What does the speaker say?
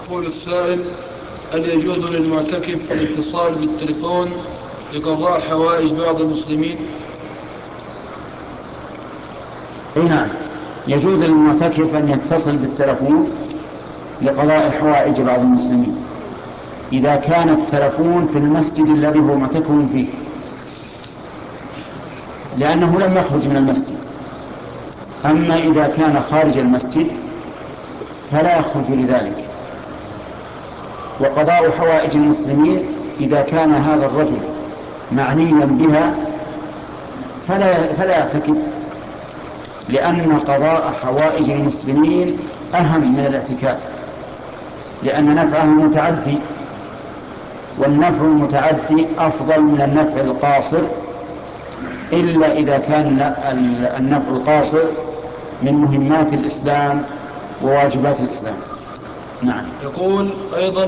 يقول السائل: هل يجوز للمعتكف الاتصال بالتلفون لقضاء حوائج بعض المسلمين؟ نعم، يجوز للمعتكف أن يتصل بالتلفون لقضاء حوائج بعض المسلمين إذا كان التلفون في المسجد الذي هو معتكف فيه، لأنه لم يخرج من المسجد. أما إذا كان خارج المسجد فلا يخرج لذلك. وقضاء حوائج المسلمين إذا كان هذا الرجل معنيا بها فلا يعتكف، لأن قضاء حوائج المسلمين أهم من الاعتكاف، لأن نفعه متعدي، والنفع المتعدي أفضل من النفع القاصر، إلا إذا كان النفع القاصر من مهمات الإسلام وواجبات الإسلام. نعم. يقول أيضا: